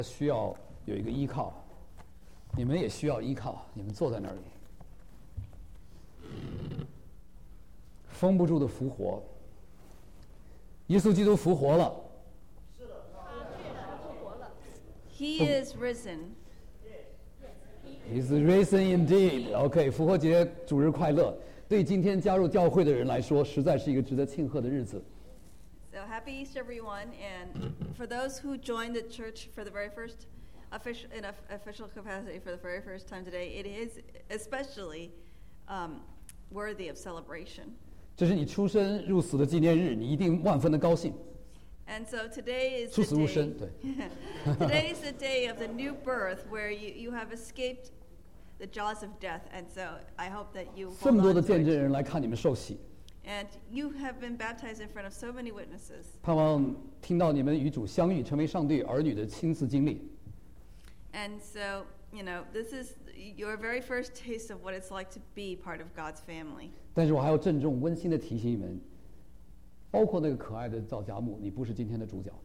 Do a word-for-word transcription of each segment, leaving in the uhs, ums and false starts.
需要有一个依靠，你们也需要依靠。你们坐在那里，封不住的复活，耶稣基督复活了。 是的，他复活了。He is risen. He's risen indeed. OK， 复活节主日快乐！对今天加入教会的人来说，实在是一个值得庆贺的日子。 So happy Easter, everyone! And for those who joined the church for the very first, official in a official capacity for the very first time today, it is especially um, worthy of celebration. 这是你出生入死的纪念日，你一定万分的高兴。 And so today is 出 the 死入生， day. 对。 Today is the day of the new birth, where you, you have escaped the jaws of death, and so I hope that you 这么 hold 多的 on to 见证 it. 人来看你们受洗， And you have been baptized in front of so many witnesses. 盼望听到你们与主相遇，成为上帝儿女的亲自经历。 And so, you know, this is your very first taste of what it's like to be part of God's family. 但是我还要郑重温馨的提醒你们，包括那个可爱的赵佳木，你不是今天的主角。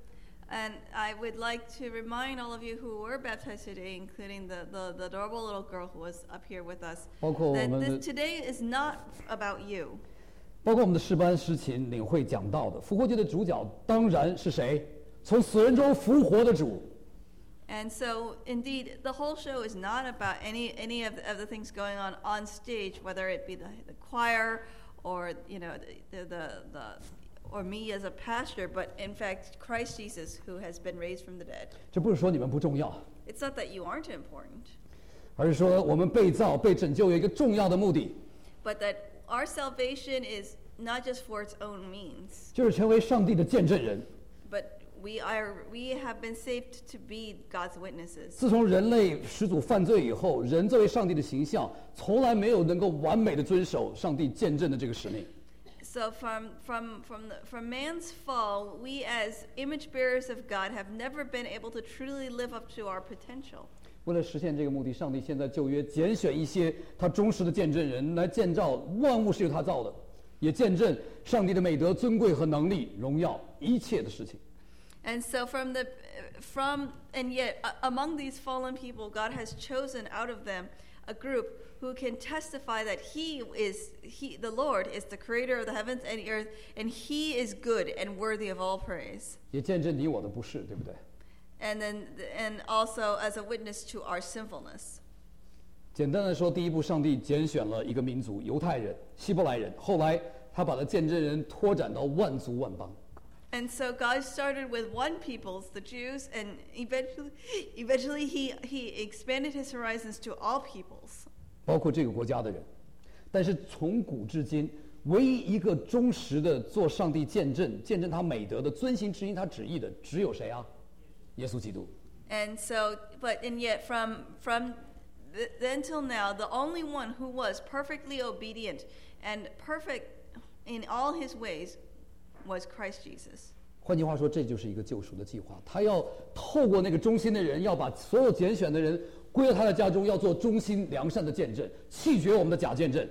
And I would like to remind all of you who were baptized today, including the, the, the adorable little girl who was up here with us, 包括我 that 们 this, 的 today is not about you. 包括我们的诗班诗琴领会讲到的复活节的主角当然是谁？从死人中复活的主。 And so, indeed, the whole show is not about any any of the, of the things going on on stage, whether it be the, the choir or you know the, the the or me as a pastor, but in fact Christ Jesus, who has been raised from the dead. 这不是说你们不重要， It's not that you aren't important, 而是说我们被造、被拯救有一个重要的目的， but that our salvation is not just for its own means, 就是成为上帝的见证人。 but we are we have been saved to be God's witnesses. 自从人类始祖犯罪以后，人作为上帝的形象，从来没有能够完美的遵守上帝见证的这个使命。 So from from from the, from man's fall, we as image bearers of God have never been able to truly live up to our potential. 为了实现这个目的，上帝现在旧约拣选一些他忠实的见证人来建造万物是由他造的，也见证上帝的美德、尊贵和能力、荣耀一切的事情。 And so from the from and yet uh, among these fallen people, God has chosen out of them a group who can testify that he is he the Lord is the creator of the heavens and the earth, and he is good and worthy of all praise. 也见证你我的不是，对不对？ And then and also as a witness to our sinfulness. 简单的说，第一步，上帝拣选了一个民族——犹太人、希伯来人，后来他把他见证人拓展到万族万邦。 And so God started with one peoples, the Jews, and eventually, eventually he, he expanded his horizons to all peoples. 包括这个国家的人，但是从古至今，唯一一个忠实的做上帝见证、见证他美德的、遵行执行他旨意的，只有谁啊？耶稣基督。 And so, but and yet from from th- then till now, the only one who was perfectly obedient and perfect in all his ways was Christ Jesus. 换句话说，这就是一个救赎的计划。他要透过那个忠心的人，要把所有拣选的人归到他的家中，要做忠心良善的见证，弃绝我们的假见证。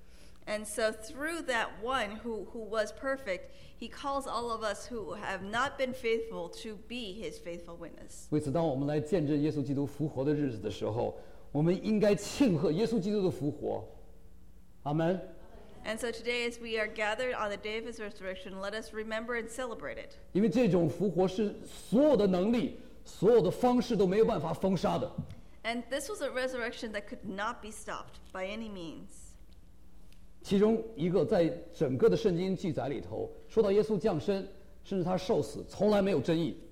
And so through that one who, who was perfect, he calls all of us who have not been faithful to be his faithful witness. 为此，当我们来见证耶稣基督复活的日子的时候，我们应该庆贺耶稣基督的复活。阿门。 And so today, as we are gathered on the day of his resurrection, let us remember and celebrate it. 因为这种复活是所有的能力、所有的方式都没有办法封杀的。 And this was a resurrection that could not be stopped by any means. 其中一个在整个的圣经记载里头，说到耶稣降生，甚至他受死，从来没有争议。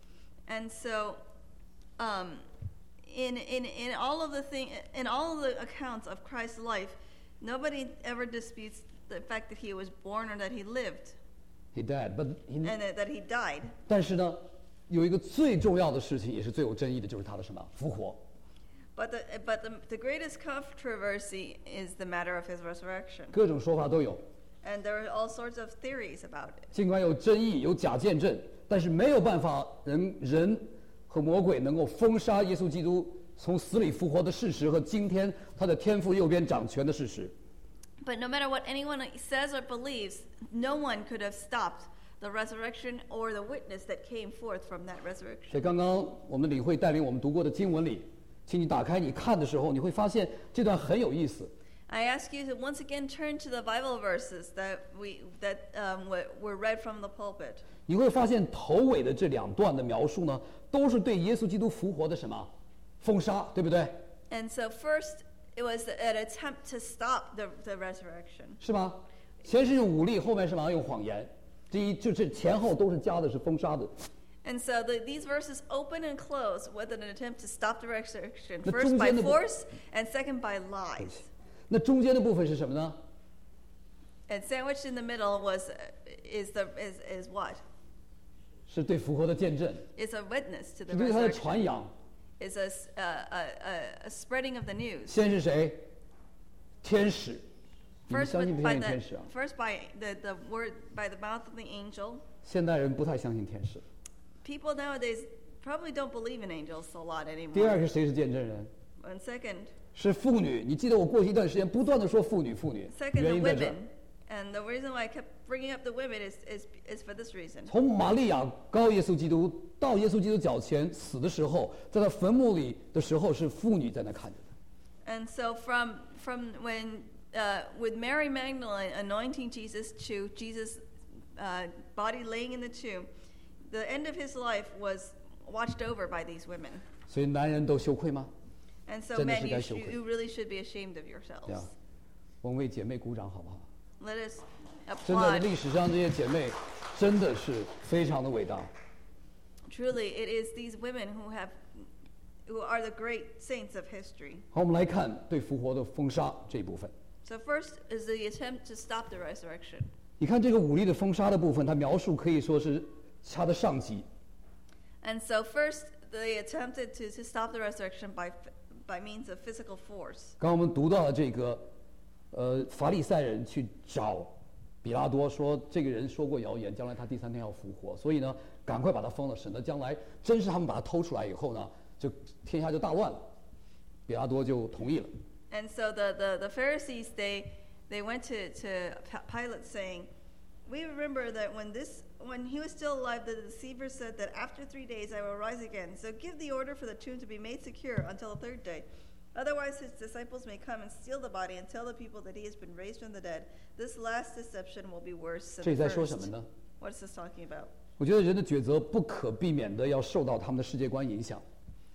And so, um, in in in all of the thing, in all of the accounts of Christ's life, nobody ever disputes the fact that he was born or that he lived, He died, but he... and that, that he died. 但是呢，有一个最重要的事情，也是最有争议的，就是他的什么复活。 But the but the the greatest controversy is the matter of his resurrection, 各种说法都有， and there are all sorts of theories about it. 尽管有争议、有假见证，但是没有办法人人和魔鬼能够封杀耶稣基督从死里复活的事实和今天他的天父右边掌权的事实。 But no matter what anyone says or believes, no one could have stopped the resurrection or the witness that came forth from that resurrection. 在刚刚我们领会带领我们读过的经文里，请你打开你看的时候，你会发现这段很有意思。 I ask you to once again turn to the Bible verses that we that um, were, were read from the pulpit. 你会发现头尾的这两段的描述呢，都是对耶稣基督复活的什么封杀，对不对？ And so first, it was an attempt to stop the the resurrection. 是吗？先是用武力，后面是嘛用谎言。第一就是前后都是加的是封杀的。 And so the, these verses open and close with an attempt to stop the resurrection, 那 first 中 by 间的部- force and second by lies. 那中间的部分是什么呢？ And sandwiched in the middle was is the is is what? 是对复活的见证， Is a witness to the 是对他的 resurrection. 传扬。 Is a, s- a, a, a, a spreading of the news. 先是谁？天使。你们 First 相信 with, 不相 by 信 the 天使啊？ first by the, the word by the mouth of the angel. 现代人不太相信天使。 People nowadays probably don't believe in angels a lot 第二 anymore. 个谁是见证人？ And second, 是妇女。你记得我过去一段时间不断的说妇女妇女， second 原 the 因在这儿 women. And the reason why I kept bringing up the women is is is for this reason. 从玛利亚高耶稣基督到耶稣基督脚前死的时候，在他坟墓里的时候，是妇女在那看着的。 And so from from when uh, with Mary Magdalene anointing Jesus to Jesus' uh, body laying in the tomb, the end of his life was watched over by these women. 所以男人都羞愧吗？ And so 真的 men, 是 you, 该 sh- 羞愧。 you really should be ashamed of yourselves. 呀，我们为姐妹鼓掌好不好？ Let us 真的，在 applaud. 历史上这些姐妹真的是非常的伟大。 Truly, it is these women who have, who are the great saints of history. 好，我们来看对复活的封杀这一部分。 So first is the attempt to stop the resurrection. 你看这个武力的封杀的部分，它描述可以说是它的上级。 And so first, they attempted to, to stop the resurrection by f- by means of physical force. 刚刚我们读到了这个，呃，法利赛人去找比拉多说，这个人说过谣言，将来他第三天要复活，所以呢，赶快把他封了，省得将来真是他们把他偷出来以后呢，就天下就大乱了。比拉多就同意了。 And so the, the, the Pharisees, they, they went to, to P- Pilate saying, we remember that when, this, when he was still alive, the deceiver said that after three days I will rise again. So give the order for the tomb to be made secure until the third day. Otherwise his disciples may come and steal the body and tell the people that he has been raised from the dead. This last deception will be worse 这 than 里 the 在说什么 first. 呢？ What is this talking about? 我觉得人的抉择不可避免的要受到他们的世界观影响。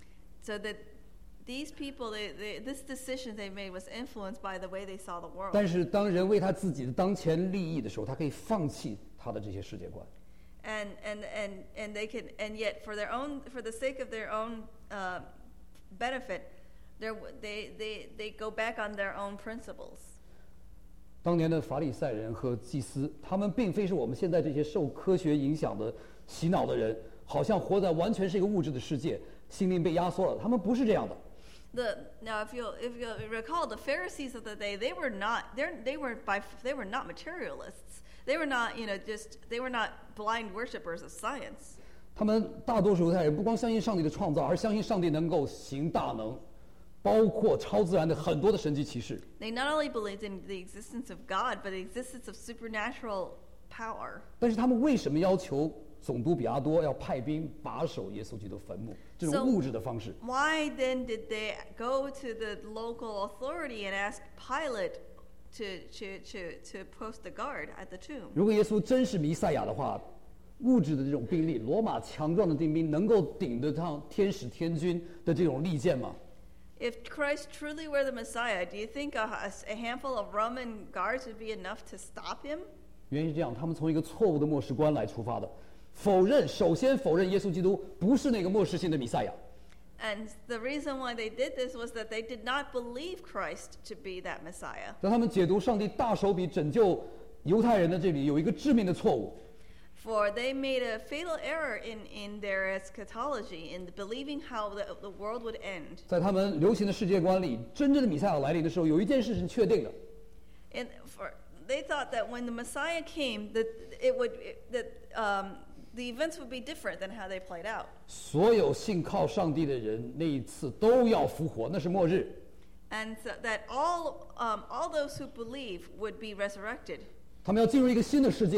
So that these people, they, they, this decision they made was influenced by the way they saw the world. 但是当人为他自己的当前利益的时候，他可以放弃他的这些世界观。 And, and, and, and they can, and yet for their own, for the sake of their own uh, benefit, they're, they, they, they go back on their own principles. 当年的法利赛人和祭司，他们并非是我们现在这些受科学影响的洗脑的人，好像活在完全是一个物质的世界，心灵被压缩了。他们不是这样的。 The, now, if you if you recall, the Pharisees of the day, they were not they're, they were by they were not materialists. They were not you know just they were not blind worshippers of science. 他们大多数犹太人不光相信上帝的创造，而相信上帝能够行大能，包括超自然的很多的神迹奇事。 They not only believed in the existence of God, but the existence of supernatural power. 但是他们为什么要求总督比拉多要派兵把守耶稣基督坟墓？这种 So- 物质的方式。 Why then did they go to the local authority and ask Pilate to to to to post the guard at the tomb? 如果耶稣真是弥赛亚的话，物质的这种兵力，罗马强壮的兵兵能够顶得上天使天军的这种利剑吗？ If Christ truly were the Messiah, do you think a, a handful of Roman guards would be enough to stop him? 原因是这样，他们从一个错误的末世观来出发的，否认，首先否认耶稣基督不是那个末世性的弥赛亚。 And the reason why they did this was that they did not believe Christ to be that Messiah. 当他们解读上帝大手笔拯救犹太人的这里有一个致命的错误， For they made a fatal error in, in their eschatology, in believing how the, the world would end. 在他们流行的世界观里，真正的弥赛亚来临的时候，有一件事是确定的， And for, they thought that when the Messiah came, that it would that um, the events would be different than how they played out. 所有信靠上帝的人那一次都要复活，那是末日。 And so that all, um, all those who believe would be resurrected. 他们要进入一个新的世界，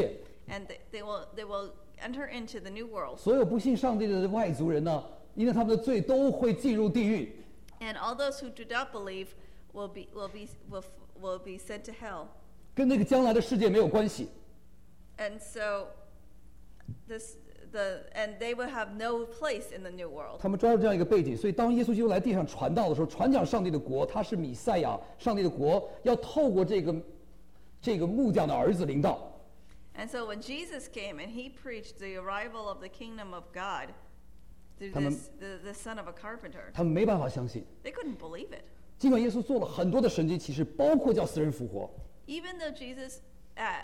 and they, they will they will enter into the new world. 所有不信上帝的外族人呢，因为他们的罪都会进入地狱。 And all those who do not believe will be will be will will be sent to hell. 跟那个将来的世界没有关系。 And so this the and they will have no place in the new world. 他们抓住这样一个背景，所以当耶稣基督来地上传道的时候，传讲上帝的国，他是弥赛亚，上帝的国要透过这个这个木匠的儿子领导。 And so when Jesus came and he preached the arrival of the kingdom of God through 他们 this the, the son of a carpenter, 他们没办法相信， they couldn't believe it. 尽管耶稣做了很多的神迹奇事，包括叫死人复活， Even though Jesus uh,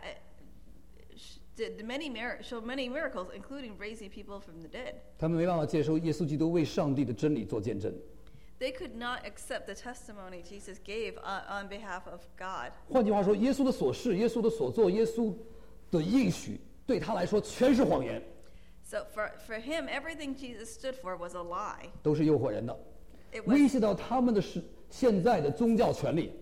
did many mir- showed many miracles, including raising people from the dead, 他们没办法接受耶稣基督为上帝的真理做见证。 they could not accept the testimony Jesus gave on, on behalf of God. 换句话说，耶稣的所事、耶稣的所做、耶稣的应许，对他来说全是谎言， So for, for him, everything Jesus stood for was a lie. 都是诱惑人的， It 威 was, 胁到他们的是现在的宗教权利。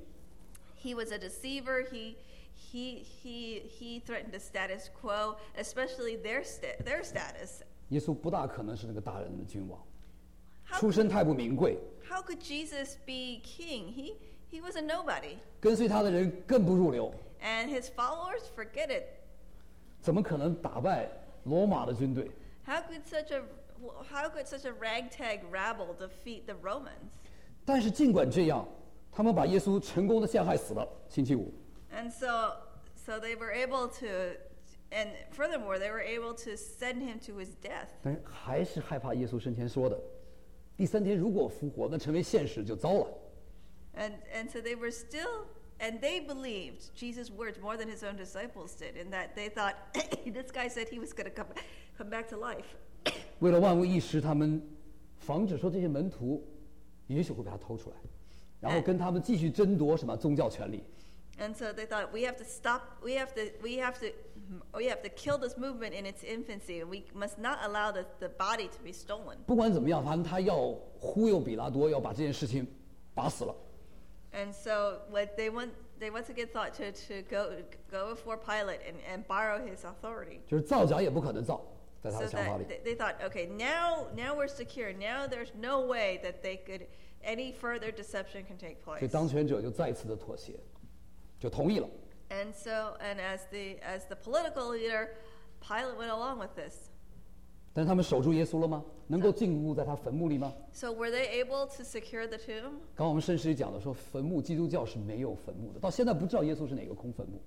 he was a deceiver. He, he, he, he threatened the status quo, especially their, sta- their status. 耶稣不大可能是那个大人的君王， How 出身太不名贵， How could Jesus be king? He, he was a nobody. 跟随他的人更不入流， And his followers, forget it. 怎么可能打败罗马的军队？ How could such a, how could such a ragtag rabble defeat the Romans? 但是尽管这样，他们把耶稣成功的陷害死了。星期五， And so, so they were able to, and furthermore, they were able to send him to his death. 但是还是害怕耶稣生前说的，第三天如果复活，那成为现实就糟了。 And, and so they were still, and they believed Jesus' words more than his own disciples did, in that they thought, this guy said he was going to come, come back to life. 为了万无一失，他们防止说这些门徒也许会被他偷出来，然后跟他们继续争夺什么宗教权利。 And so they thought, we have to stop, we have to, we have to, we have to kill this movement in its infancy, and we must not allow the, the body to be stolen. 不管怎么样，反正他要忽悠比拉多，要把这件事情把死了。 And so what they want, they once again thought to, to go, go before Pilate and, and borrow his authority. 就是造假也不可能造，在他 So 的想法 that 里。 they, they thought, okay, now, now we're secure. Now there's no way that they could, any further deception can take 所以 place. 当权者就再次的妥协，就同意了。 And so, and as the, as the political leader, Pilate went along with this. 但是他们守住耶稣了吗？能够进入在他坟墓里吗？ So were they able to secure the tomb? 刚刚我们圣诗里讲的说，坟墓基督教是没有坟墓的，到现在不知道耶稣是哪个空坟墓。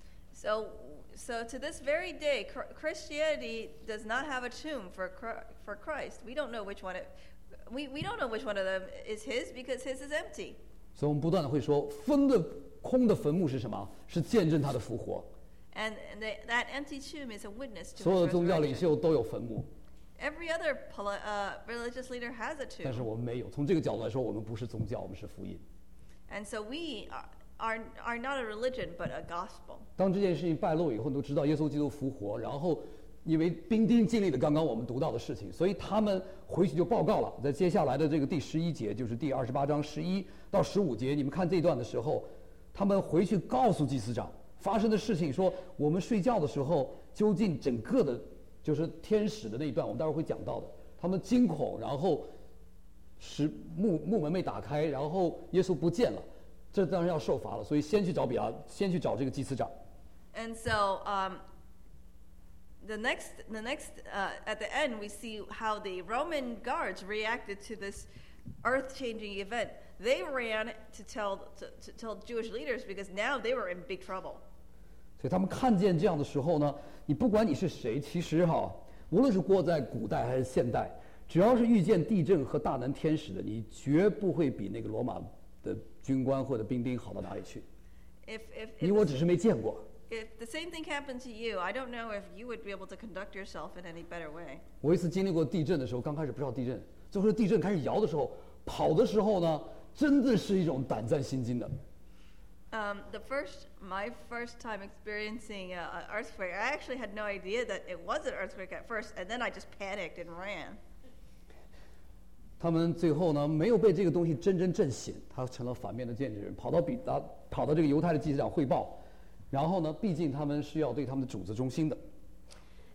So, so to this very day, Chr- Christianity does not have a tomb for Chri- for Christ. We don't know which one it, we, we don't know which one of them is his because his is empty. 所以我们不断的会说，分的空的坟墓是什么？是见证他的复活。 And, and they, that empty tomb is a witness to 所有 his 的宗教领 resurrection. 袖都有坟墓， Every other poli- uh, religious leader has a 但是 tomb. 我们没有。从这个角度来说，我们不是宗教，我们是福音。 And so we are, are, are not a religion, but a gospel. 当这件事情败露以后，你都知道耶稣基督复活，然后因为兵丁经历了刚刚我们读到的事情，所以他们回去就报告了。在接下来的这个第十一节，就是第二十八章十一到十五节，你们看这一段的时候，他们回去告诉祭司长发生的事情，说我们睡觉的时候，究竟整个的，就是天使的那一段，我们待会儿会讲到的，他们惊恐，然后使木木门被打开，然后耶稣不见了，这当然要受罚了，所以先去找比拉，先去找这个祭司长。 And so um, the next, the next uh, at the end, we see how the Roman guards reacted to this earth-changing event. They ran to tell to, to tell Jewish leaders because now they were in big trouble. 所以他们看见这样的时候呢，你不管你是谁，其实哈，无论是过在古代还是现代，只要是遇见地震和大能天使的，你绝不会比那个罗马的军官或者兵丁好到哪里去。 If if 你 if, 我只是没见过。 if the same thing happened to you, I don't know if you would be able to conduct yourself in any better way. 我一次经历过地震的时候，刚开始不知道地震，最后地震开始摇的时候，跑的时候呢，真的是一种胆战心惊的。 Um, the first, my first time experiencing a, an earthquake, I actually had no idea that it was an earthquake at first, and then I just panicked and ran. 他们最后呢，没有被这个东西真正震醒，他成了反面的见证人，跑到比达，跑到这个犹太的祭司长汇报，然后呢，毕竟他们是要对他们的主子忠心的，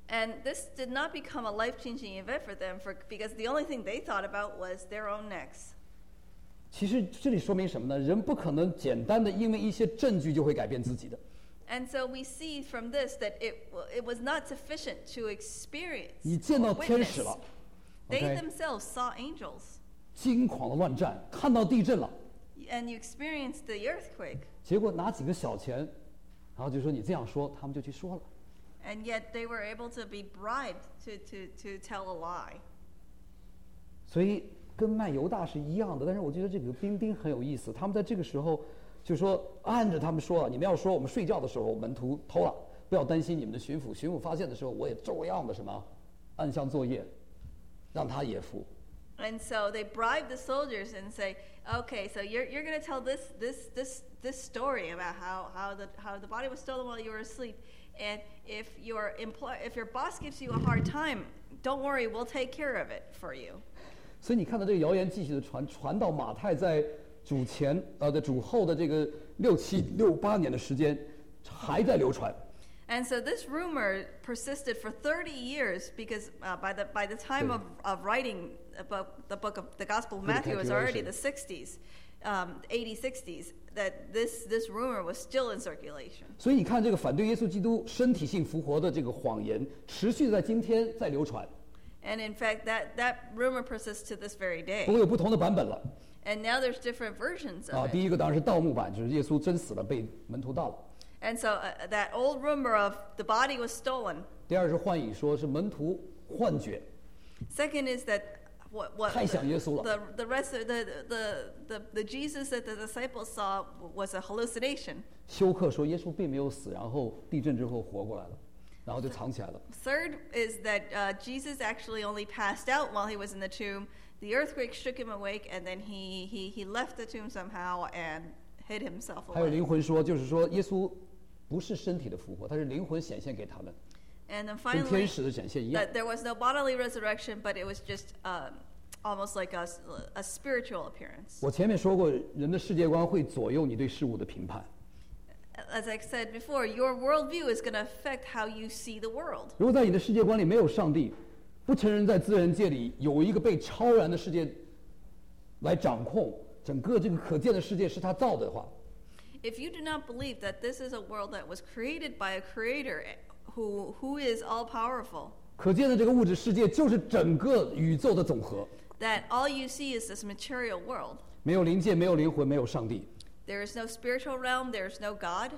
And this did not become a life-changing event for them for, because the only thing they thought about was their own necks. 其实这里说明什么呢？人不可能简单的因为一些证据就会改变自己的。 And so we see from this that it it was not sufficient to experience 你见到 or 天 witness. 使了 They OK themselves saw angels, 惊狂的乱战，看到地震了， and you experienced the earthquake, 结果拿几个小钱，然后就说你这样说，他们就去说了。 and yet they were able to be bribed to, to, to tell a lie. 所以跟卖犹大是一样的，但是我觉得这个兵丁很有意思，他们在这个时候就说按着他们说，你们要说我们睡觉的时候门徒偷了，不要担心你们的巡抚，巡抚发现的时候，我也照样的什么暗箱作业，让他也服。 And so they bribe the soldiers and say, "Okay, so you're you're going to tell this this this this story about how how the how the body was stolen while you were asleep, and if your employ if your boss gives you a hard time, don't worry, we'll take care of it for you." 所以你看到这个谣言继续的传，传到马太在主前呃的主后的这个六七六八年的时间，还在流传。 And so this rumor persisted for thirty years because uh, by the by the time of, of writing about the book of the Gospel of Matthew was already the sixties, um, eighty sixties, that this this rumor was still in circulation. 所以你看，这个反对耶稣基督身体性复活的这个谎言，持续在今天在流传。 And in fact, that, that rumor persists to this very 不 day. 过有不同的版本了 And now there's different versions 啊。 of 第 it. 一个当然是盗墓版，就是耶稣真死了，被门徒盗了。 And so uh, that old rumor of the body was stolen. 第二是幻影，说是门徒幻觉。 Second is that what, what 太想耶稣了。 the, the rest of the, the, the, the Jesus that the disciples saw was a hallucination. 休克说耶稣并没有死，然后地震之后活过来了，然后就藏起来了。 Third is that uh, Jesus actually only passed out while he was in the tomb. The earthquake shook him awake, and then he, he, he left the tomb somehow and hid himself 还有 away. 灵魂说，就是说耶稣不是身体的复活，他是灵魂显现给他们， And then 跟 finally, 天使的显现一样。 that there was no bodily resurrection, but it was just um, almost like a, a spiritual appearance. 我前面说过，人的世界观会左右你对事物的评判。 As I said before, your worldview is going to affect how you see the world. 如果在你的世界观里没有上帝，不承认在自然界里有一个被超然的世界来掌控整个这个可见的世界是他造的话， If you do not believe that this is a world that was created by a creator who, who is all powerful, 可见的这个物质世界就是整个宇宙的总和， that all you see is this material world. 没有灵界，没有灵魂，没有上帝。 There is no spiritual realm, there is no God.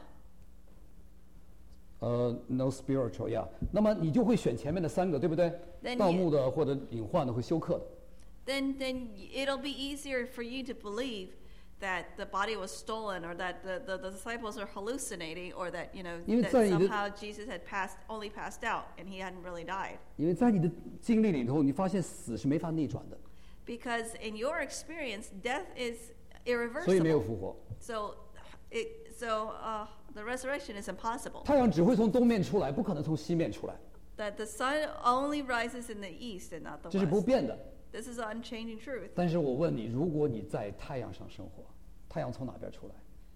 呃、n o spiritual yeah。那么你就会选前面的三个，对不对 Then？ 盗 you- 墓的或者隐患的会休克的。 Then, then it'll be easier for you to believe that the body was stolen, or that the, the, the disciples are hallucinating, or that you know 因为 that 在你的- somehow Jesus had passed only passed out and he hadn't really died. 因为在你的经历里头，你发现死是没法逆转的， Because in your experience, death is 所以没有 irreversible. 复活。 So, it, so uh, the resurrection is impossible. 太阳只会从东面出来，不可能从西面出来， That the sun only rises in the east and not the 这是不 west. 变的。 This is an unchanging truth. 但是我问你，如果你在太阳上生活，太阳从哪边出来？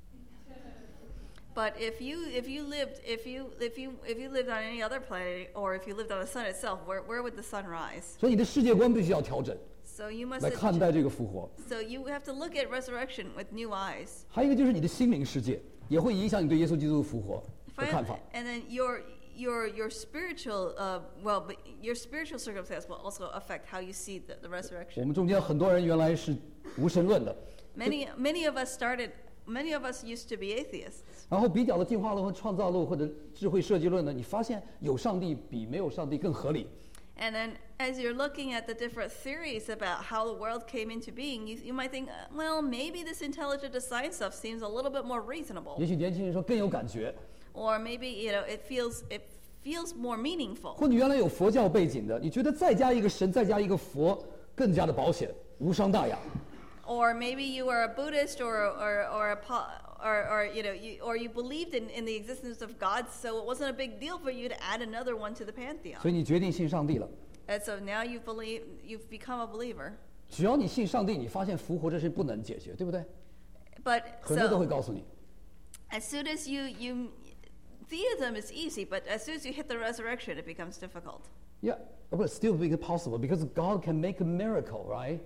But if you if you lived if you if you if you lived on any other planet, or if you lived on the sun itself, where where would the sun rise? 所以你的世界观必须要调整， So you must 来看待这个复活。 so you have to look at resurrection with new eyes. 还有一个就是你的心灵世界，也会影响你对耶稣基督的复活的看 Finally, 法。 and then your your your spiritual uh well but your spiritual circumstance will also affect how you see the, the 我 resurrection. 们中间很多人原来是无神论的， Many many of us started many of us used to be atheists. 然后比较了进化论和创造论或者智慧设计论呢，你发现有上帝比没有上帝更合理。 And then as you're looking at the different theories about how the world came into being, you, you might think, uh, well, maybe this intelligent design stuff seems a little bit more reasonable. 也许年轻人说更有感觉， Or maybe, you know, it feels it feels more meaningful. 或者原来有佛教背景的，你觉得再加一个神，再加一个佛，更加的保险，无伤大雅。 Or maybe you are a Buddhist, or or or a po- or, or you know you, or you believed in, in the existence of God, so it wasn't a big deal for you to add another one to the pantheon. 所以你决定信上帝了。 And so now you believe you've become a believer. 只要你信上帝，你发现复活这事不能解决，对不对？ But 很多都会 so 告诉你， as soon as you you theism is easy, but as soon as you hit the resurrection, it becomes difficult. Yeah, but still be possible because God can make a miracle, right?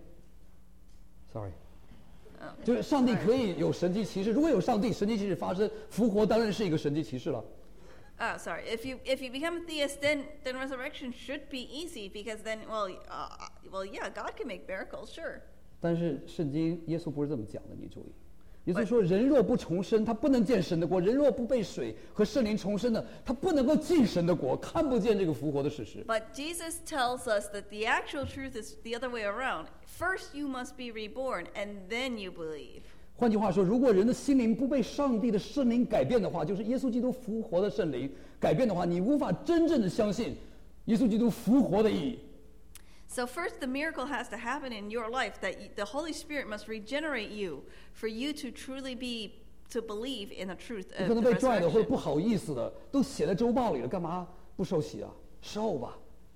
Sorry. 就是上帝可以有神迹奇事，如果有上帝，神迹奇事发生，复活当然是一个神迹奇事了。 Oh, sorry. If you if you become a theist, then then resurrection should be easy because then, well, uh, well, yeah, God can make miracles, sure. 但是圣经耶稣不是这么讲的，你注意。耶稣说，人若不重生，他不能见神的国；人若不被水和圣灵重生的，他不能够进神的国，看不见这个复活的事实。 But Jesus tells us that the actual truth is the other way around. First, you must be reborn, and then you believe. 换句话说，如果人的心灵不被上帝的圣灵改变的话，就是耶稣基督复活的圣灵改变的话，你无法真正的相信耶稣基督复活的意义。 So first, the miracle has to happen in your life that the Holy Spirit must regenerate you for you to truly be to believe in the truth 你 of 可能 the 被拽的或者 resurrection. 不好意思的，都写在周报里了，干嘛不受洗啊？受吧，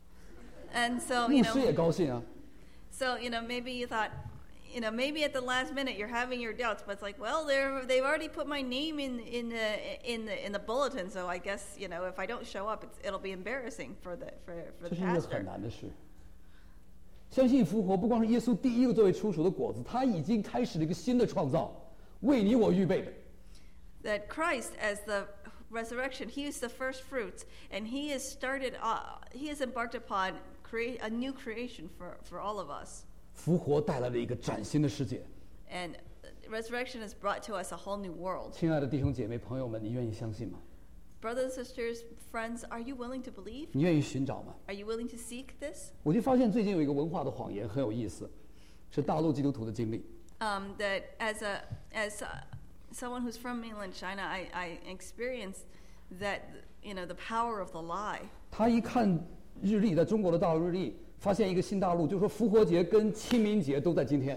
And so, 牧 you 师也 know, 高兴啊。 so you know, maybe you thought, you know, maybe at the last minute you're having your doubts, but it's like, well, they're they've already put my name in in the in the in the bulletin, so I guess you know if I don't show up, it's, it'll be embarrassing for the for for 这 the 是一个很 pastor. 难的事。相信复活不光是耶稣第一个作为初熟的果子，他已经开始了一个新的创造，为你我预备的。 That Christ, as the resurrection, He is the first fruits, and He has started. Uh, he has embarked upon create a new creation for for all of us. 复活带来了一个崭新的世界。 And resurrection has brought to us a whole new world. 亲爱的弟兄姐妹朋友们，你愿意相信吗？ Brothers, sisters, friends, are you willing to believe? 你愿意寻找吗？ Are you willing to seek this? 我就发现最近有一个文化的谎言很有意思，是大陆基督徒的经历。 Um, that as a as a, someone who's from mainland China, I, I experienced that you know the power of the lie. 他一看日历，在中国的大陆日历，发现一个新大陆，就说复活节跟清明节都在今天，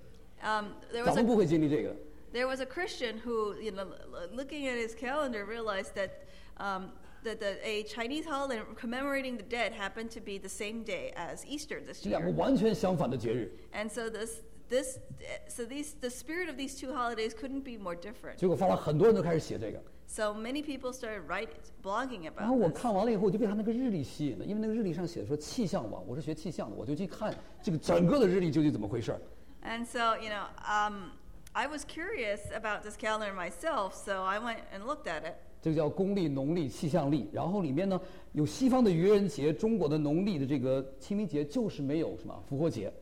Um, there 咱 was 们 a 不会经历这个。 there was a Christian who you know l- looking at his calendar realized that um, that the, a Chinese holiday commemorating the dead happened to be the same day as Easter this 这两个 year. 完全相反的节日， And so this this so these the spirit of these two holidays couldn't be more different. 结果发了很多人都开始写这个。 So many people started writing blogging 然后 about 我 this. 看完了以后，我就被他那个日历吸引了，因为那个日历上写的说气象网，我是学气象的，我就去看这个整个的日历究竟怎么回事儿。 And so, you know, um, I was curious about this calendar myself, so I went and looked at it. 这个叫公历、农历、气象历，然后里面呢有西方的愚人节，中国的农历的这个清明节，就是没有什么复活节。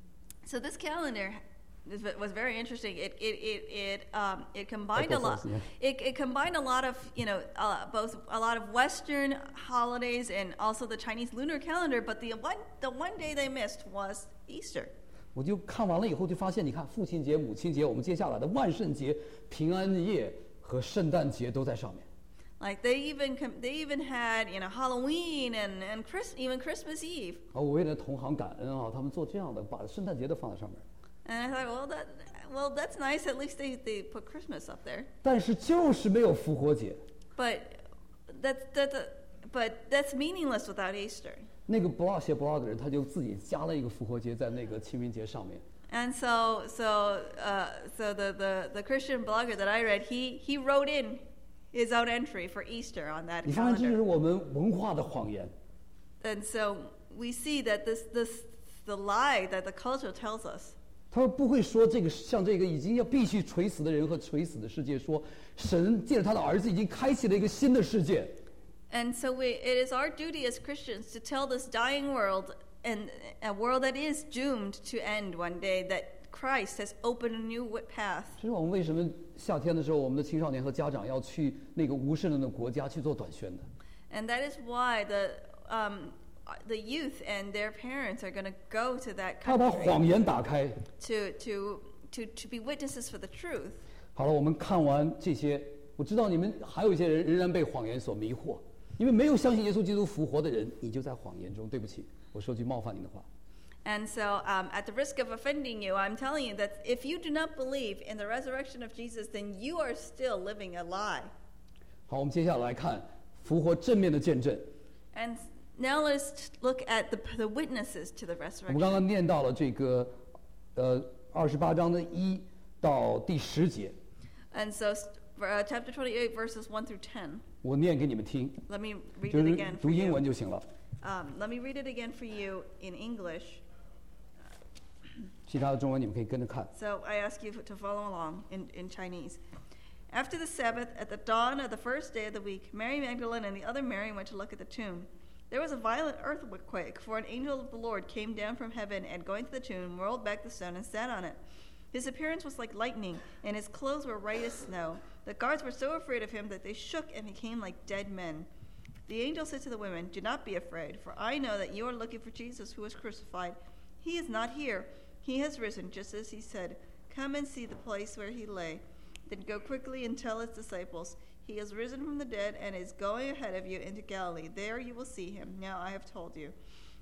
So this calendar is- was very interesting. It it it it um, it combined a lot. Echoes, yeah. It, it combined a lot of you know uh, both a lot of Western holidays and also the Chinese lunar calendar. But the one the one day they missed was Easter. 我就看完了以后，就发现，你看父亲节、母亲节，我们接下来的万圣节、平安夜和圣诞节都在上面。 Like they even com- they even had you know Halloween and and Chris even Christmas Eve. 啊，我为了同行感恩啊，他们做这样的，把圣诞节都放在上面。 And I thought, well, that well, that's nice. At least they, they put Christmas up there. 但是就是没有复活节。 But that's that's a, but that's meaningless without Easter. 那个 blog 写 blog 的人，他就自己加了一个复活节在那个清明节上面。 And so so uh, so the, the, the Christian blogger that I read, he he wrote in his own entry for Easter on that 你发现这就是 calendar. 我们文化的谎言。 And so we see that this this the lie that the culture tells us. 他们不会说这个像这个已经要必须垂死的人和垂死的世界说，神借着他的儿子已经开启了一个新的世界。 And so we, it is our duty as Christians to tell this dying world and a world that is doomed to end one day that Christ has opened a new wi- path. 这是我们为什么夏天的时候，我们的青少年和家长要去那个无神论的国家去做短宣的。 And that is why the um, the youth and their parents are going to go to that 他要把 country 谎言打开。 to, to, to, to be witnesses for the truth. 好了，我们看完这些，我知道你们还有一些人仍然被谎言所迷惑，因为没有相信耶稣基督复活的人，你就在谎言中。对不起，我说句冒犯你的话。 And so, um, at the risk of offending you, I'm telling you that if you do not believe in the resurrection of Jesus, then you are still living a lie. 好，我们接下来看复活正面的见证。 And now let's look at the, the witnesses to the 我们刚 resurrection. 刚念到了这个，呃，二十八章的一到第十节。 And so, uh, chapter twenty-eight, verses one through ten. 我念给你们听， Let me read 就 it 是 again 读 for 英文 you. 就行了， Um, let me read it again for you in English. 其他的中文你们可以跟着看。 So I ask you to follow along in, in Chinese. After the Sabbath, at the dawn of the first day of the week, Mary Magdalene and the other Mary went to look at the tomb. There was a violent earthquake, for an angel of the Lord came down from heaven and, going to the tomb, rolled back the stone and sat on it. His appearance was like lightning, and his clothes were white as snow. The guards were so afraid of him that they shook and became like dead men. The angel said to the women, "Do not be afraid, for I know that you are looking for Jesus who was crucified. He is not here. He has risen, just as he said. Come and see the place where he lay. Then go quickly and tell his disciples, he has risen from the dead and is going ahead of you into Galilee. There you will see him. Now I have told you."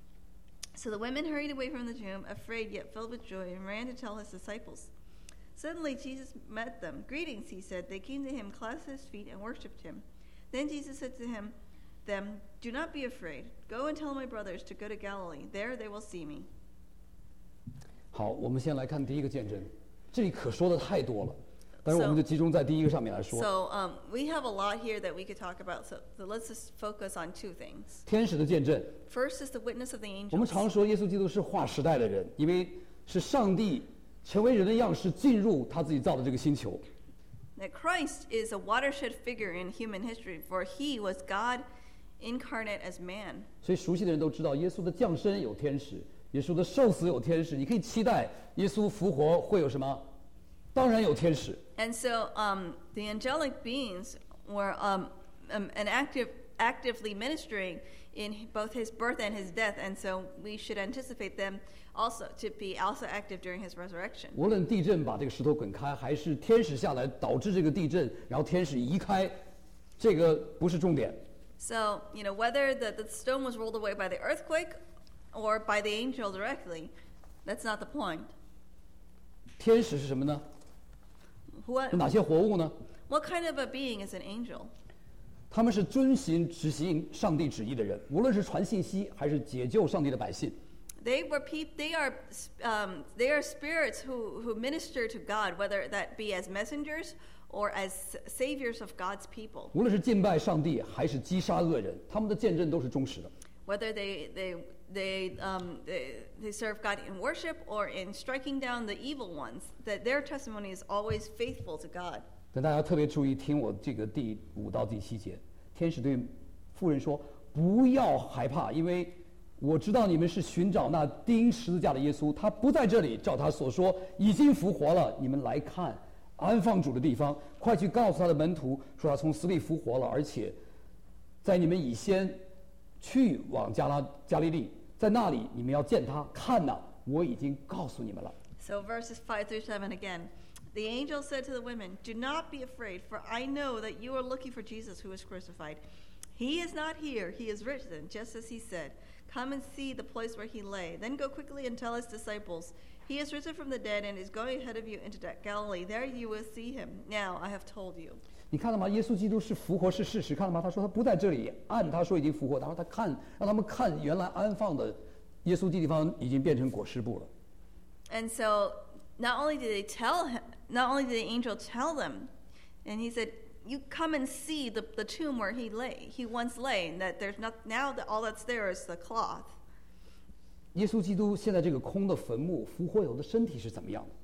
So the women hurried away from the tomb, afraid yet filled with joy, and ran to tell his disciples. Suddenly Jesus met them. "Greetings," he said. They came to him, clasped his feet, and worshipped him. Then Jesus said to him, them, "Do not be afraid. Go and tell my brothers to go to Galilee. There they will see me." 好，我们先来看第一个见证，这里可说的太多了，但是我们就集中在第一个上面来说。 So um, we have a lot here that we could talk about. So, so let's just focus on two things. 天使的见证， First is the witness of the 我们 angels. 常说耶稣基督是划时代的人，因为是上帝成为人的样式进入他自己造的这个星球。 That Christ is a watershed figure in human history, for he was God incarnate as man. 所以熟悉的人都知道，耶稣的降生有天使，耶稣的受死有天使。你可以期待耶稣复活会有什么？当然有天使。 And so um, the angelic beings were um, um, an active, actively ministering in both his birth and his death, and so we should anticipate them also to be also active during his resurrection. 无论地震把这个石头滚开，还是天使下来导致这个地震，然后天使移开，这个不是重点。 So, you know, whether the, the stone was rolled away by the earthquake or by the angel directly, that's not the point. 天使是什么呢？ What, 是哪些活物呢？ what kind of a being is an angel? 他们是遵行执行上帝旨意的人，无论是传信息还是解救上帝的百姓。 They were peop- they are um, they are spirits who, who minister to God, whether that be as messengers or as saviors of God's people. 无论是敬拜上帝还是击杀恶人，他们的见证都是忠实的。 Whether they they they um they, they serve God in worship or in striking down the evil ones, that their testimony is always faithful to God. 但大家特别注意听我这个第五到第七节，天使对妇人说：“不要害怕，因为我知道你们是寻找那钉十字架的耶稣，他不在这里，照他所说已经复活了。你们来看安放主的地方，快去告诉他的门徒，说他从死里复活了，而且在你们以先去往加拉加利利，在那里你们要见他。看哪，我已经告诉你们了。” So verses five through seven again. The angel said to the women, "Do not be afraid, for I know that you are looking for Jesus who was crucified. He is not here. He is risen, just as he said. Come and see the place where he lay. Then go quickly and tell his disciples, he has risen from the dead and is going ahead of you into Galilee. There you will see him. Now I have told you." 你看到吗？耶稣基督是复活是事实，看到吗？他说他不在这里，按他说已经复活，然后他看让他们看原来安放的耶稣地方已经变成裹尸布了。 And so not only did they tell him, not only did the angel tell them, and he said, "You come and see the, the tomb where he lay. He once lay, and that there's not now that all that's there is the cloth." 耶稣基督现在这个空的坟墓复活以后的身体是怎么样的？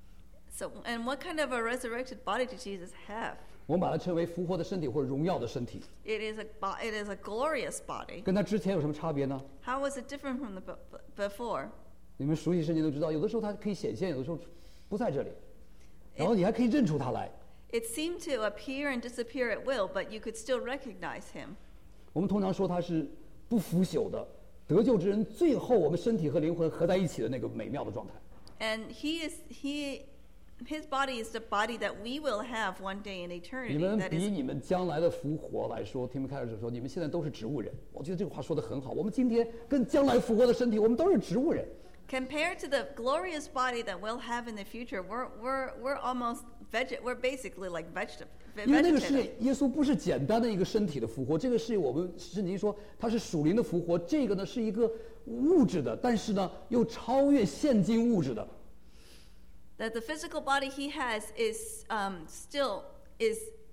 So, and what kind of a resurrected body did Jesus have? 我们把它称为复活的身体或者荣耀的身体， It is a bo- it is a glorious body. 跟他之前有什么差别呢？ How was it different from the b- b- before? 你们熟悉圣经都知道，有的时候它可以显现，有的时候不在这里，然后你还可以认出他来。 It seemed to appear and disappear at will, but you could still recognize him. 我们通常说他是不腐朽的，得救之人最后我们身体和灵魂合在一起的那个美妙的状态。 And he is he his body is the body that we will have one day in 你 eternity. 们 That 比 is 你们将来的复活来说，听们开始说，你们现在都是植物人。我觉得这个话说得很好。我们今天跟将来复活的身体，我们都是植物人。 compared to the glorious body that we'll have in the future. We're we're we're almost veg. We're basically like vegetable. 因为那个是耶稣不是简单的一个身体的复活，这个是我们圣经说它是属灵的复活，这个呢是一个物质的，但是呢又超越现今物质的。 That the physical body he has is um, still is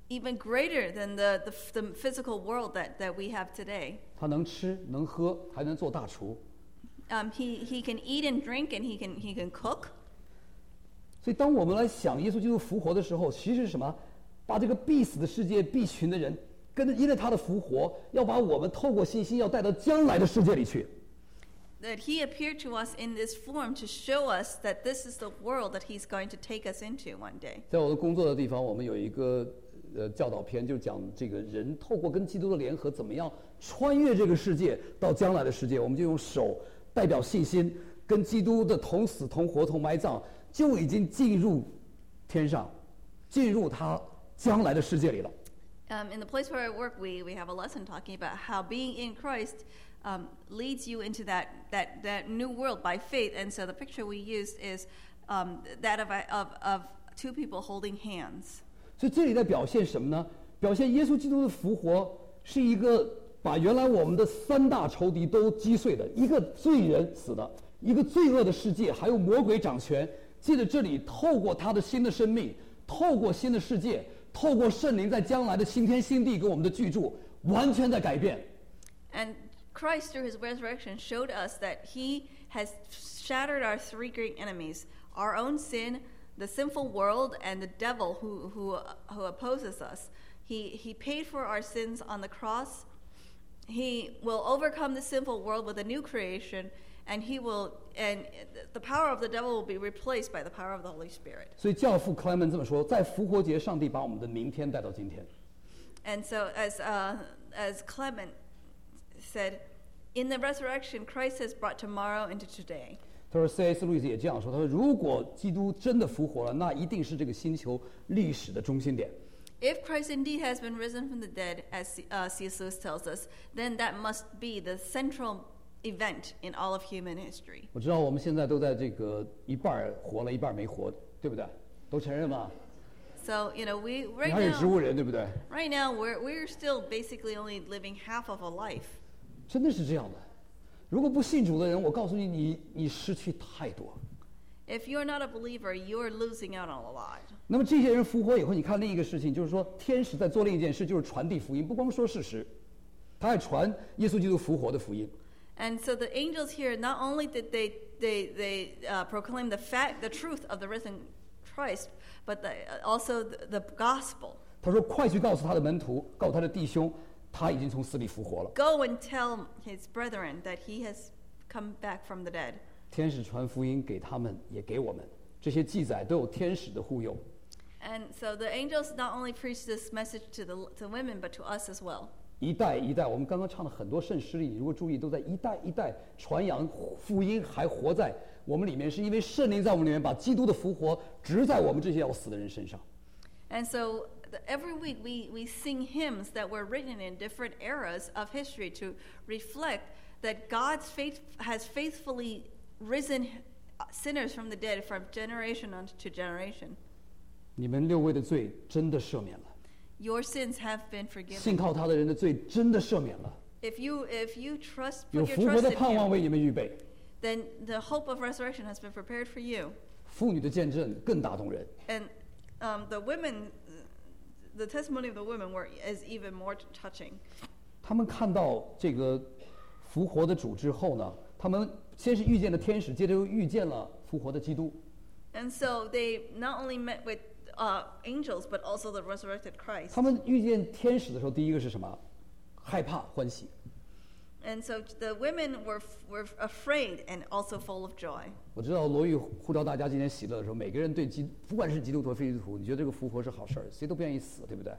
even greater than the, the, the physical world that, that we have today. 他能吃能喝，还能做大厨。 Um, he, he can eat and drink and he can, he can cook. 所以当我们来想耶稣基督复活的时候，其实是什么？把这个必死的世界、必群的人，跟着因为他的复活，要把我们透过信心，要带到将来的世界里去。 That he appeared to us in this form to show us that this is the world that he's going to take us into one day. 在我的工作的地方，我们有一个呃教导片，就讲这个人透过跟基督的联合，怎么样穿越这个世界到将来的世界。我们就用手代表信心，跟基督的同死同活同埋葬，就已经进入天上，进入他将来的世界里了。 Um, in the place where I work, we, we have a lesson talking about how being in Christ um, leads you into that, that, that new world by faith. And so the picture we used is um, that of, of, of two people holding hands. 所以这里在表现什么呢？表现耶稣基督的复活是一个把原来我们的三大仇敌都击碎的，一个罪人死的，一个罪恶的世界，还有魔鬼掌权。借着这里，透过他的新的生命，透过新的世界。 透过圣灵在将来的新天新地跟我们的居住，完全在改变。 And Christ, through his resurrection, showed us that he has shattered our three great enemies: our own sin, the sinful world, and the devil who who who opposes us. He he paid for our sins on the cross. He will overcome the sinful world with a new creation. And he will, and the power of the devil will be replaced by the power of the Holy Spirit. 所以教父克莱门这么说，在复活节，上帝把我们的明天带到今天。 And so, as uh, as Clement said, in the resurrection, Christ has brought tomorrow into today. 他说 ，C S. 路易斯也这样说，他说，如果基督真的复活了，那一定是这个星球历史的中心点。 If Christ indeed has been risen from the dead, as uh, C S. Lewis tells us, then that must be the central event in all of human history. 我知道我们现在都在这个一半活了，一半没活，对不对？都承认吗？ So you know, we 你 right 还是植 now, 物人，对不对？ right now we're we're still basically only living half of a life. 真的是这样的。如果不信主的人，我告诉你，你你失去太多。 If you're not a believer, you're losing out on a lot. 那么这些人复活以后，你看另一个事情，就是说天使在做另一件事，就是传递福音，不光说事实，他还传耶稣基督复活的福音。 And so the angels here, not only did they they they uh, proclaim the fact, the truth of the risen Christ, but the, also the, the gospel. 他说：“快去告诉他的门徒，告诉他的弟兄，他已经从死里复活了。” Go and tell his brethren that he has come back from the dead. 天使传福音给他们，也给我们，这些记载都有天使的护佑。 And so the angels not only preach this message to the to women, but to us as well. 一代一代，我们刚刚唱了很多圣诗里，如果注意，都在一代一代传扬福音，还活在我们里面，是因为圣灵在我们里面把基督的复活植在我们这些要死的人身上。 And so the, every week we, we sing hymns that were written in different eras of history to reflect that God's faith has faithfully risen sinners from the dead from generation to generation. 你们六位的罪真的赦免了， Your sins have been forgiven. 信靠他的人的罪真的赦免了， If you if you trust 有 put your 复活 trust 的 in 盼望 him, 为你们预备。 then the hope of resurrection has been prepared for you. 妇女的见证更打动人。 And um, the women, the testimony of the women were is even more touching. 他们看到这个复活的主之后呢，他们先是遇见了天使，接着又遇见了复活的基督。 And so they not only met with uh, angels, but also the resurrected Christ. 他们遇见天使的时候，第一个是什么？害怕、欢喜。 And so the women were were afraid and also full of joy. 我知道罗玉呼召大家今天喜乐的时候，每个人对基，不管是基督徒、非基督徒，你觉得这个复活是好事儿，谁都不愿意死，对不对？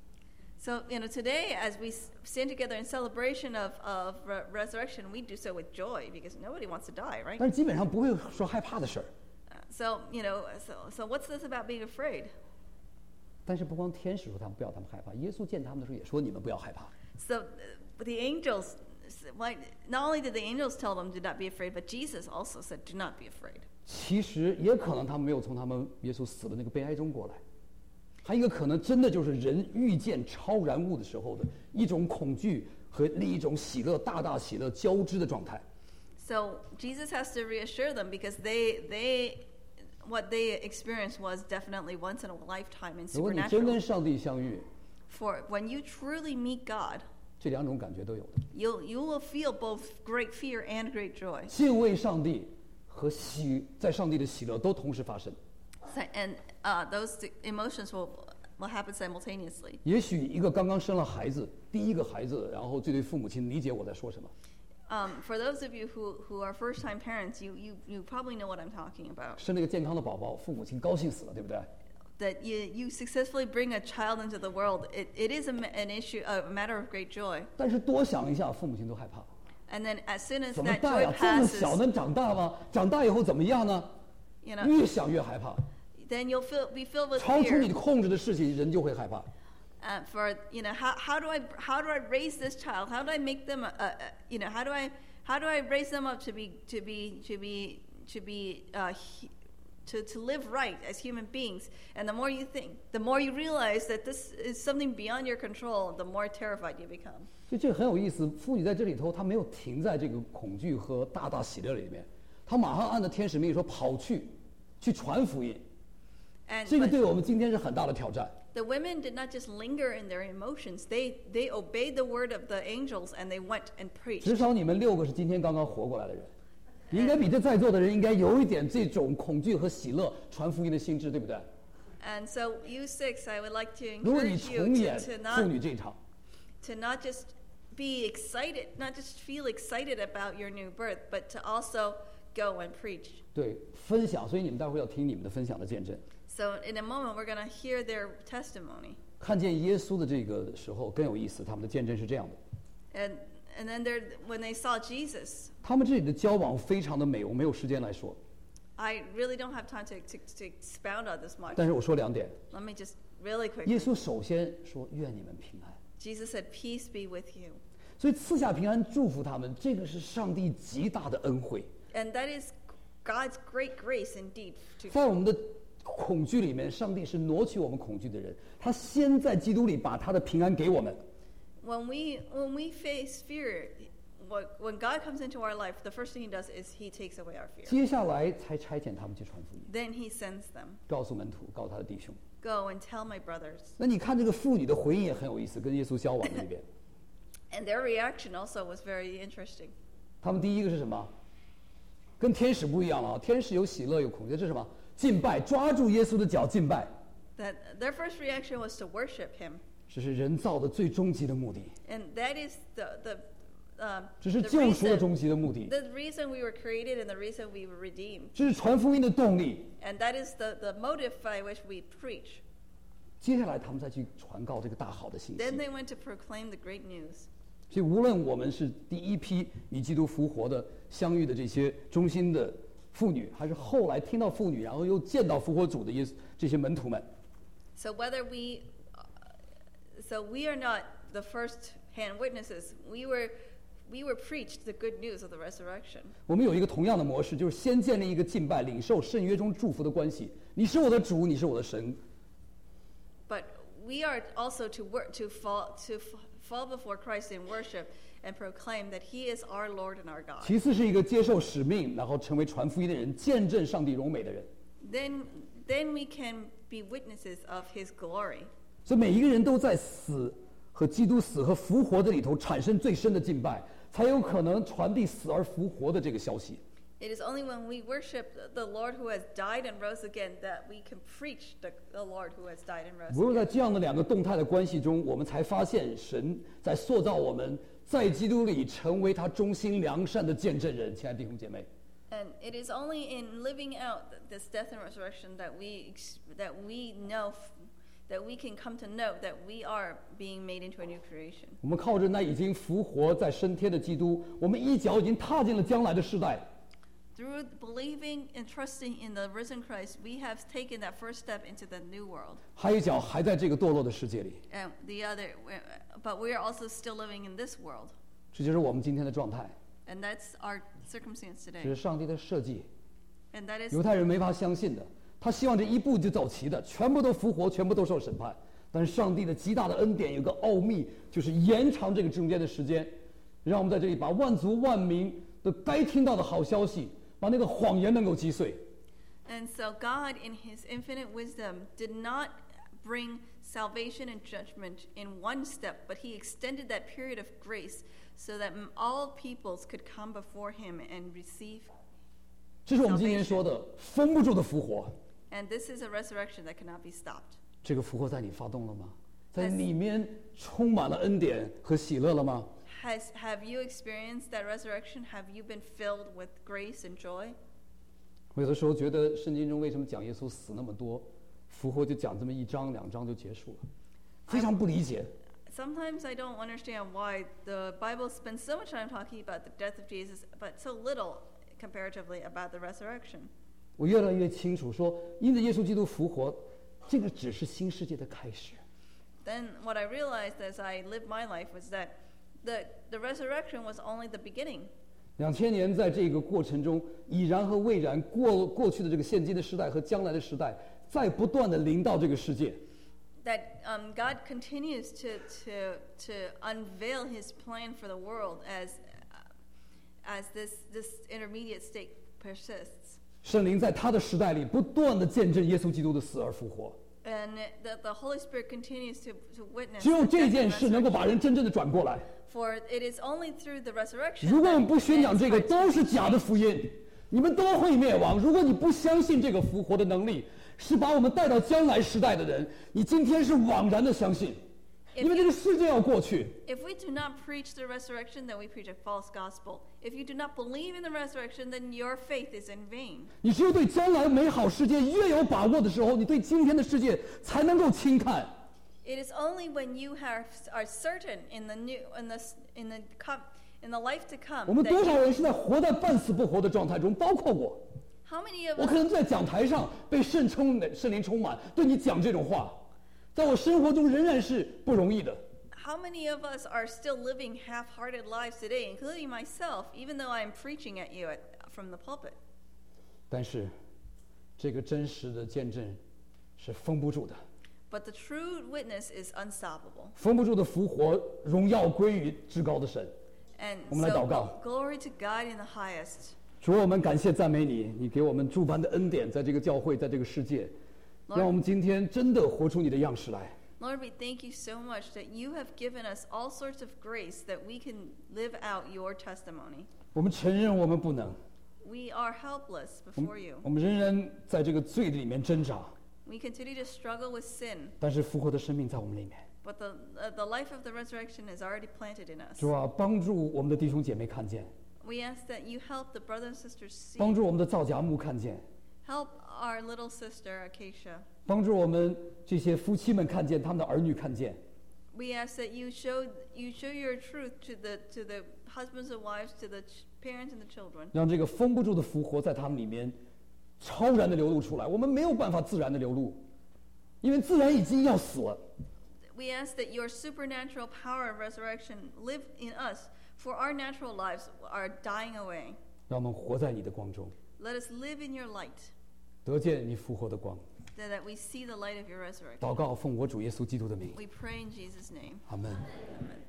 So you know, today as we stand together in celebration of of re- resurrection, we do so with joy because nobody wants to die, right? 但是基本上不会说害怕的事儿。 Uh, so you know, so so what's this about being afraid? 但是不光天使说他们不要他们害怕，耶稣见他们的时候也说你们不要害怕。 So uh, the angels, why, not only did the angels tell them do not be afraid, but Jesus also said do not be afraid. 其实也可能他们没有从他们耶稣死的那个悲哀中过来，还有一个可能真的就是人遇见超然物的时候的一种恐惧和另一种喜乐，大大喜乐交织的状态。 So Jesus has to reassure them because they they what they experienced was definitely once in a lifetime and 如果你真跟 supernatural. 上帝相遇， For when you truly meet God, 这两种感觉都有的。 you you will feel both great fear and great joy. 敬畏上帝和喜在上帝的喜乐都同时发生。 So, and uh, those two emotions will will happen simultaneously. 也许一个刚刚生了孩子，第一个孩子，然后这对父母亲理解我在说什么。 Um, for those of you who, who are first-time parents, you, you, you probably know what I'm talking about. 生了一个健康的宝宝，父母亲高兴死了，对不对？ That you, you successfully bring a child into the world, it, it is a, ma- an issue, a matter of great joy. 但是多想一下，父母亲都害怕。 And then as soon as 怎么 that 办 joy 呀？这么小 passes, 能长大吗？长大以后怎么样呢？ you know, 越想越害怕， then you'll feel, be filled with 超出你 fear. 的控制的事情，人就会害怕。 Uh, for you know, how, how do I how do I raise this child? How do I make them a, a, a you know how do I how do I raise them up to be to be to be to be uh, he, to to live right as human beings? And the more you think, the more you realize that this is something beyond your control, the more terrified you become. 所以这个很有意思。妇女在这里头，她没有停在这个恐惧和大大喜乐里面，她马上按照天使命令说跑去，去传福音。 And 这个 but 对我们今天是很大的挑战。 the women did not just linger in their emotions; they they obeyed the word of the angels and they went and preached. 至少你们六个是今天刚刚活过来的人，你应该比这在座的人应该有一点这种恐惧和喜乐传福音的心智，对不对？ And so, you six, I would like to 如果你 encourage you 重演 to, to 妇 not 女这一场， to not just be excited, not just feel excited about your new birth, but to also go and preach. 对分享，所以你们待会儿要听你们的分享的见证。 So in a moment, we're going to hear their testimony. 看见耶稣的这个时候更有意思，他们的见证是这样的。 And, and then they're, when they saw Jesus, 他们这里的交往非常的美，我没有时间来说， I really don't have time to, to, to expound on this much. 但是我说两点。 Let me just really 耶 quickly. 稣首先说：“愿你们平安。” Jesus said, peace be with you. 所以赐下平安，祝福他们，这个是上帝极大的恩惠。 And that is God's great grace indeed. To, 在我们的恐惧里面，上帝是挪取我们恐惧的人，他先在基督里把他的平安给我们。 when we, when we face fear, what, when God comes into our life, the first thing he does is he takes away our fear. 接下来才差遣他们去传福音， Then he sends them. 告诉门徒，告诉他的弟兄。 Go and tell my brothers. 那你看这个妇女的回应也很有意思，跟耶稣交往的里边， And their reaction also was very interesting. 他们第一个是什么？跟天使不一样了啊！天使有喜乐有恐惧，这是什么？敬拜，抓住耶稣的脚敬拜， That their first reaction was to worship him. 这是人造的最终极的目的， And that is the, the, um, 这是 the 救赎的 reason, 终极的目的， the reason we were created and the reason we were redeemed. 这是传福音的动力。 And that is the, the motive by which we preach. 接下来他们再去传告这个大好的信息。 Then they went to proclaim the great news. 所以无论我们是第一批与基督复活的相遇的这些忠心的妇女，还是后来听到妇女，然后又见到复活主的耶稣这些门徒们， So whether we, uh, so we are not the first-hand witnesses. We were, we were preached the good news of the resurrection. 我们有一个同样的模式，就是先建立一个敬拜、领受圣约中祝福的关系。你是我的主，你是我的神。 But we are also to work to fall to f- fall before Christ in worship and proclaim that He is our Lord and our God. 其次是一个接受使命，然后成为传福音的人，见证上帝荣美的人。 Then, then we can be witnesses of His glory. 所以每一个人都在死和基督死和复活的里头产生最深的敬拜，才有可能传递死而复活的这个消息。 It is only when we worship the Lord who has died and rose again that we can preach the, the Lord who has died and rose 唯有 again. 在这样的两个动态的关系中，我们才发现神在塑造我们，在基督里成为他忠心良善的见证人。亲爱的弟兄姐妹， And it is only in living out this death and resurrection that we ex- that we know f- that we can come to know that we are being made into a new creation. 我们靠着那已经复活在升天的基督，我们一脚已经踏进了将来的世代。 Through believing and trusting in the risen Christ, we have taken that first step into the new world. 还有一脚还在这个堕落的世界里， And the other, but we are also still living in this world. 这就是我们今天的状态。 And that's our circumstance 这 today. 是上帝的设计， And that is 犹太人没法相信的，他希望这一步就走齐的，全部都复活，全部都受审判。但是上帝的极大的恩典有个奥秘，就是延长这个中间的时间，让我们在这里把万族万民的该听到的好消息，把那个谎言能够击碎。 And so God, in His infinite wisdom, did not bring salvation and judgment in one step, but he extended that period of grace so that all peoples could come before him and receive. 这是我们今天说的封不住的复活。 And this is a resurrection that cannot be stopped. 这个复活在你发动了吗？在里面充满了恩典和喜乐了吗？ Has, have you experienced that resurrection? Have you been filled with grace and joy? 我有的时候觉得圣经中为什么讲耶稣死那么多，复活就讲这么一章两章就结束了，非常不理解。 Sometimes I don't understand why the Bible spends so much time talking about the death of Jesus, but so little comparatively about the resurrection. 我越来越清楚说，因着耶稣基督复活，这个只是新世界的开始。 Then what I realized as I lived my life was that the, the resurrection was only the beginning. 两千年在这个过程中，已然和未然过过去的这个现今的时代和将来的时代，在不断的临到这个世界。 That um, God continues to, to, to unveil his plan for the world as, uh, as this, this intermediate state persists. 圣灵在他的时代里不断的见证耶稣基督的死而复活。 And the, the Holy Spirit continues to, to witness 只有 the 这 death 件 and 事能够把人 resurrection. 真正的转过来。 For it is only through the resurrection 如果我们 that 不宣讲 man's 这个， hearts 都 can 是 be 假的 changed. 福音，你们都会灭亡。如果你不相信这个复活的能力是把我们带到将来时代的人，你今天是枉然的相信，因为这个世界要过去。 If we do not preach the resurrection, then we preach a false gospel. If you do not believe in the resurrection, then your faith is in vain. 你只有对将来美好世界越有把握的时候，你对今天的世界才能够轻看。 It is only when you have, are certain in the new, in the, in the, com, in the life to 我 come 们 that 多少 you, 人是在活在半死不活的状态中，包括我。 how many of 我可 us, 能在讲台上被圣充圣灵充满，对你讲这种话，在我生活中仍然是不容易的。 how many of us are still living half-hearted lives today, including myself, even though I am preaching at you at, from the pulpit? 但是，这个真实的见证是封不住的， But the true witness is unstoppable. 封不住的复活，荣耀归于至高的神。 And 我们来祷告。 so glory to God in the highest. 主，我们感谢赞美你，你给我们诸般的恩典，在这个教会，在这个世界， Lord 让我们今天真的活出你的样式来。 Lord, we thank you so much that you have given us all sorts of grace that we can live out your testimony. 我们承认我们不能， We are helpless 我 before 们 you. 我们仍然在这个罪里面挣扎， We continue to struggle with sin, 但是复活的生命在我们里面。 but the, uh, the life of the resurrection is already planted in us. 主啊，帮助我们的弟兄姐妹看见， We ask that you help the brothers and sisters see, 帮助我们的造家木看见， help our little sister Acacia. 帮助我们这些夫妻们看见，他们的儿女看见。 We ask that you show you show your truth to the to the husbands and wives, to the ch- parents and the children. 让这个封不住的复活在他们里面超然的流露出来。我们没有办法自然的流露，因为自然已经要死了。 We ask that your supernatural power of resurrection live in us, for our natural lives are dying away. 让我们活在你的光中， Let us live in your light, 得见你复活的光。 so that we see the light of your resurrection. 祷告，奉我主耶稣基督的名， We pray in Jesus' name. 阿门。 Amen.